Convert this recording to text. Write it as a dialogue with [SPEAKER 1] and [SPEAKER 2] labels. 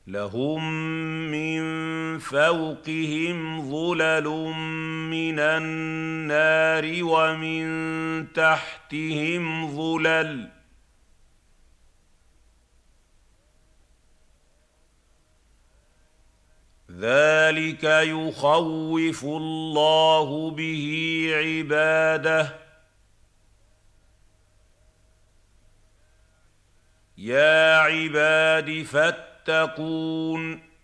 [SPEAKER 1] لهم من فوقهم ظلل من النار ومن تحتهم ظلل. ذلك يخوف الله به عباده. يا عباد فاتقون.